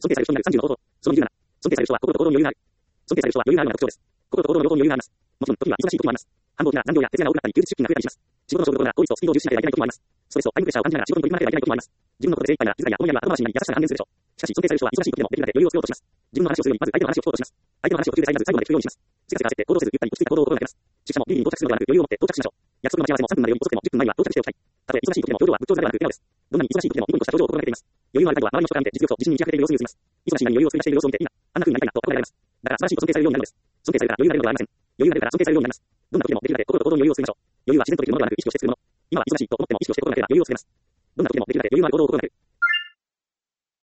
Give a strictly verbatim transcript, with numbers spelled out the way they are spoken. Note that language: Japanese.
尊敬される人になるさんじゅうの方法。そのにじゅうなな。尊敬される人は心と行動に余裕がある。尊敬される人は余裕があるのが特徴です。心と行動の両方に余裕があります。もちろん、時には忙しい時もあります。繁忙期な残業や徹夜が多くなったり、休日出勤が増えたりします。仕事の勝負とか効率とスピードを重視しなければいけない時もあります。ストレスとタイムプレッシャーを感じながら仕事に取り組まなければいけない時もあります。自分のことで精一杯なら、自らや思いやりは後回しになり優しさが半減するでしょう。しかし、尊敬される人は忙しい時でもできるだけ余裕を作ろうとします。自分の話をするより、まず相手の話を聞こうとします。相手の話を途中で遮らず最後まで聞くようにします。せかせか焦って行動せず、ゆったり落ち着いた行動を心がけます。出社もビリに到着するのではなく、余裕を持って到着しましょう。約束の待ち合わせもさんぷんまでより遅くてもじゅっぷんまえには到着しておきたい。たとえ忙しい時でも表情は仏頂面ではなく笑顔です。どんなに忙しい時でもニコニコした表情を心がけています。余裕のある態度は周りの人から見て実力と自信に満ち溢れている様子に映ります。忙しいのに余裕を作り出している様子を見て、いいな、あんな風になりたいなと心がれます。だから素晴らしいと尊敬されるようになるのです。尊敬されるから余裕が出るのではありません。余裕が出るから尊敬されるようになります。どんな時でもできるだけ心と行動に余裕を作りましょう。余裕は自然とできるものではなく意識をして作るもの。今は忙しいと思っても意識をして心がければ余裕を作れます。どんな時でもできるだけ余裕のある行動を心がける。